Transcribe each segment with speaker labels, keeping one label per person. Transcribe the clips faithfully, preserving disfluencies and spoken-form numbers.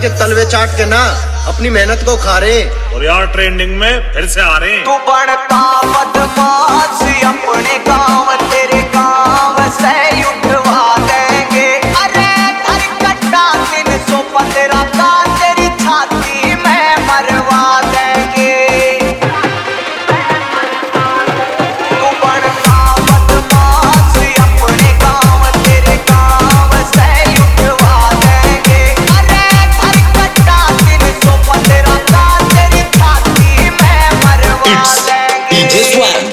Speaker 1: के तलवे चाट के ना अपनी मेहनत को खा रहे।
Speaker 2: और यार ट्रेंडिंग में फिर से आ रहे हैं।
Speaker 3: तू बढ़ता बदमाश अपने गाँव तेरे गाँव से उठवा देंगे। अरे घर कट्टा तीन सौ पंद्रह का तेरी छाती में मरवा देंगे। तू बढ़ता बदमाश अपने गाँव तेरे गाँव से उठवा देंगे। अरे घर कट्टा तीन सौ पंद्रह का तेरी छाती में मरवा देंगे।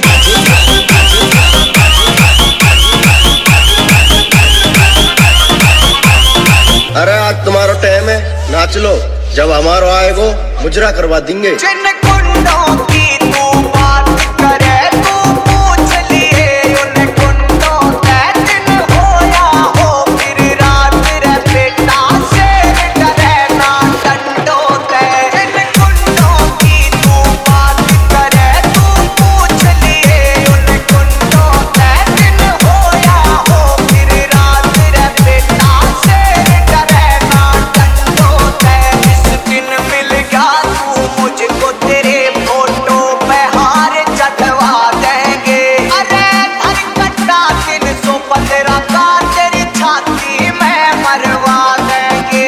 Speaker 1: अरे आज तुम्हारा टाइम है, नाच लो, जब हमारा आएगो मुजरा करवा देंगे।
Speaker 3: जिन कुंडों की तू बात करे तू पूछ लिए उन कुंडों के दिन होया हो फिर रात रे बेटा शेर डरे ना डंडों ते। जिन कुंडों की तू बात करे तू पूछ लिए उन कुंडों के दिन होया हो फिर रात रे बेटा शेर डरे ना डंडों ते। इस दिन मिल गया तू मुझको तेरे फोटो पे हार चढ़वा देंगे। अरे घर कट्टा तीन सौ पंद्रह का तेरी छाती में मरवा देंगे।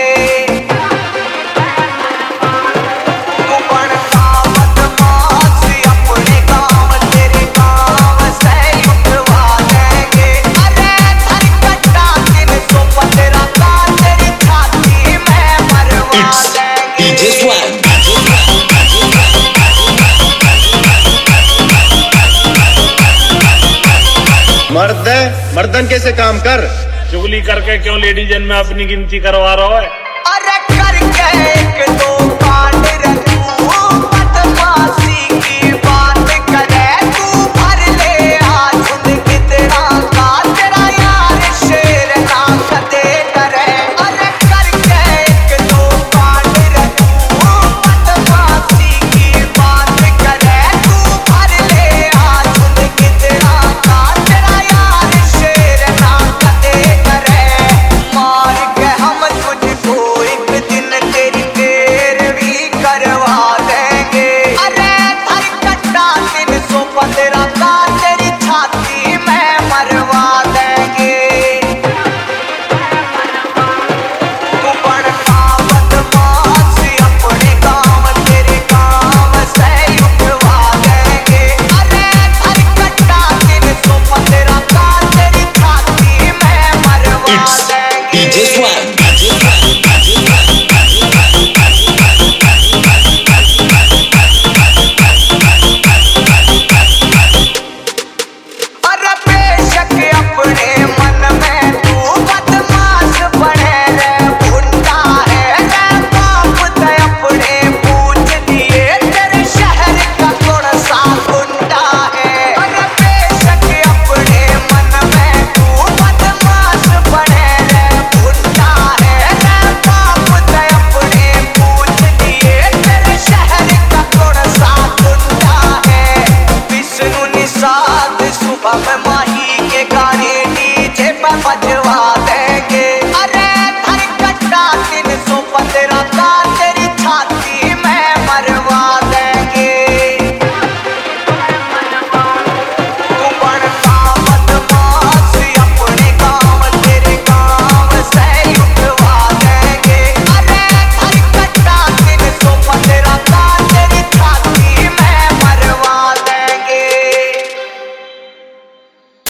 Speaker 3: तू बढ़ता बदमाश अपने गाँव तेरे गाँव से उठवा देंगे। अरे घर कट्टा तीन सौ पंद्रह का तेरी छाती में मरवा देंगे।
Speaker 1: मर्द है, मर्दन कैसे काम कर।
Speaker 2: चुगली करके क्यों लेडीजन में अपनी गिनती करवा रहा है।
Speaker 3: अरे करके एक दो कांड रे तू बदमाशी की बात करे तू भर ले आज कितना का तेरा यार शेर ना कदे करे। अरे करके एक दो कांड रे तू बदमाशी की बात करे तू भर ले आज कितना का तेरा यार शेर ना कदे करे। मार के हम तुझको एक दिन तेरी तेरवी करवा देंगे। अरे घर कट्टा तीन सौ पंद्रह का तेरी छाती में मरवा देंगे। तू बढ़ता बदमाश अपने गाँव तेरे गाँव से उठवा देंगे। अरे घर कट्टा तीन सौ पंद्रह का तेरी छाती में मरवा देंगे। अरे बेशक अपने मन में तू बदमाश बने रे गुंडा है रे बाप ते अपने पूछ दिए तेरे शहर का कौन सा गुंडा है। अरे बेशक अपने मन में तू बदमाश बने रे गुंडा है रे बाप ते अपने पूछ दिए तेरे शहर का कौन सा गुंडा है। विष्णु निषाद सुबह में